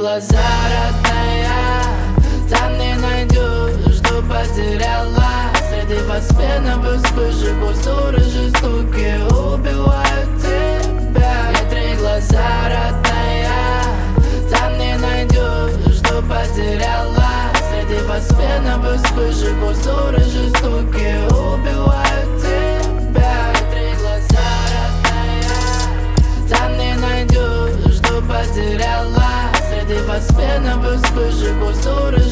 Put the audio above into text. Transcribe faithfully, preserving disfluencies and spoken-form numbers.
глаза, родная, там не найду, жду потеряла. Среди воспенных вспышек узоры жестокие убивают тебя. Я три глаза, родная, там не найду, жду потеряла. Среди воспенных вспышек узоры жестокие убивают тебя. Я три глаза, родная, там не найду, жду потеряла. Среди воспенных вспышек узоры